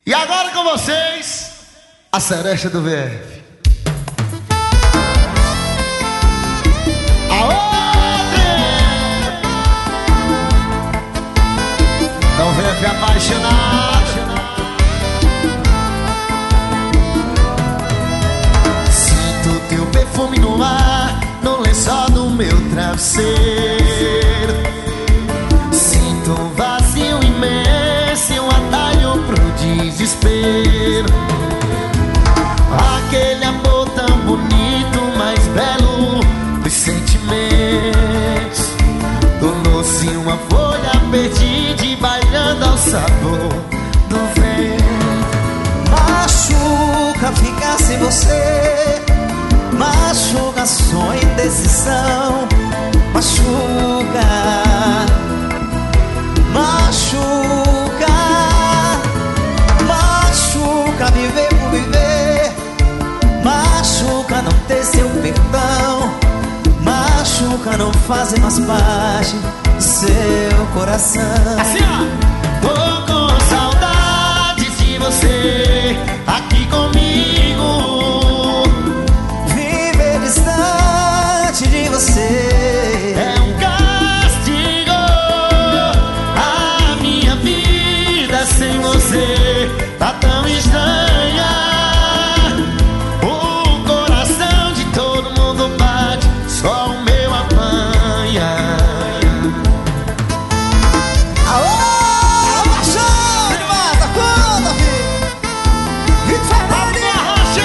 E agora com vocês, a Seresta do VF. Não VF apaixonado. Sinto teu perfume no ar, no lençol do meu travesseiro. Sinto um vazio imenso e um atalho pro desespero. Aquele amor tão bonito, mais belo dos sentimentos, tornou-se uma folha perdida e bailando ao sabor do vento. Machuca ficar sem você, machuca sua indecisão. Machuca, machuca, machuca viver por viver. Machuca não ter seu perdão. Machuca não fazer mais parte do seu coração. Assim, ó. Tô com saudades de você aqui comigo. Viver distante de você é um castigo. A minha vida sem você tá tão estranha. O coração de todo mundo bate, só o meu apanha. Alô, paixão de mata, conta, filho. Vitor Fernandes.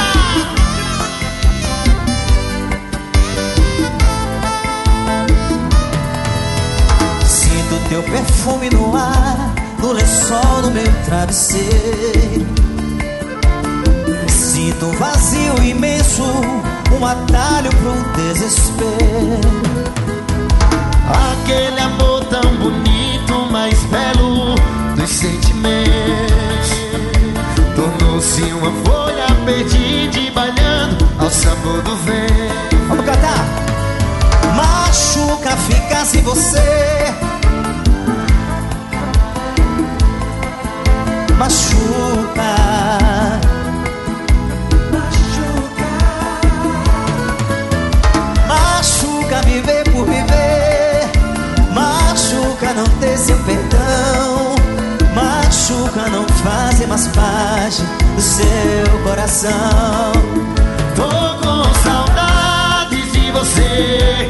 Sinto teu perfume no ar, no lençol do meu travesseiro. Sinto um vazio imenso, um atalho pro desespero. Aquele amor tão bonito, mais belo dos sentimentos, tornou-se uma folha perdida e bailando ao sabor do vento. Vamos cantar! Machuca ficar sem você. Machuca, machuca, machuca viver por viver. Machuca não ter seu perdão. Machuca não fazer mais parte do seu coração. Tô com saudades de você